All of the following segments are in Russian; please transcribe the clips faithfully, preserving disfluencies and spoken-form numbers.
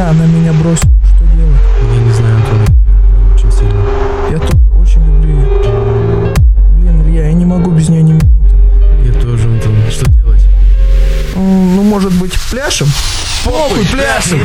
Илья, она меня бросила. Что делать? Я не знаю, Антон, я очень сильно. Я тоже очень люблю ее. Блин, Илья, я не могу без нее ни минуты. Я тоже, Антон. Что делать? Ну, может быть, пляшем? Похуй, пляшем!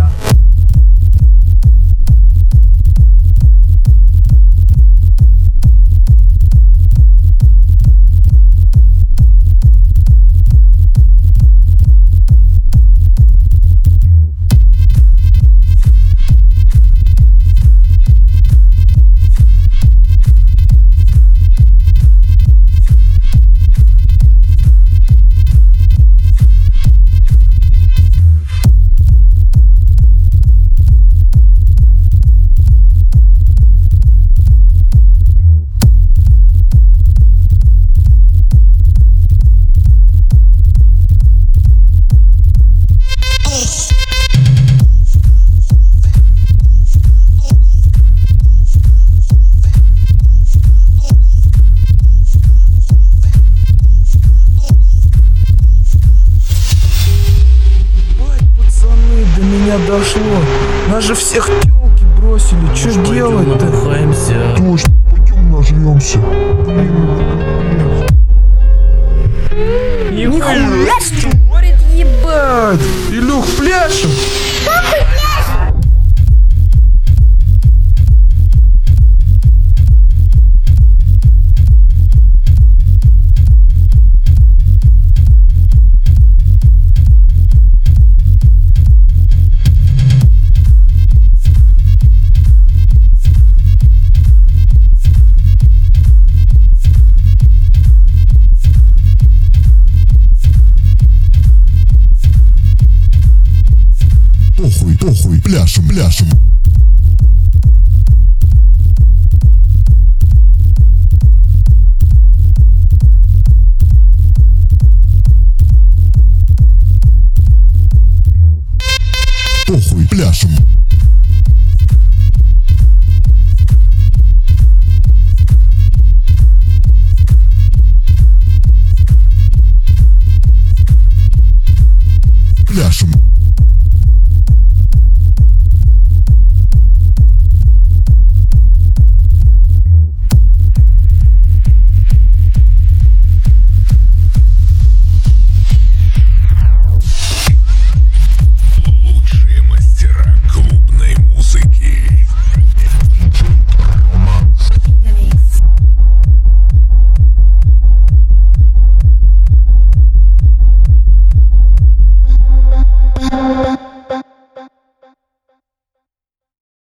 До меня дошло. Нас же всех тёлки бросили. Что делать-то? Набухаемся. Точно, пойдем нажрёмся. Нихуя что творит, ебать! Илюх, пляшем! Похуй, похуй, пляшем, пляшем. Похуй, пляшем. Пляшем.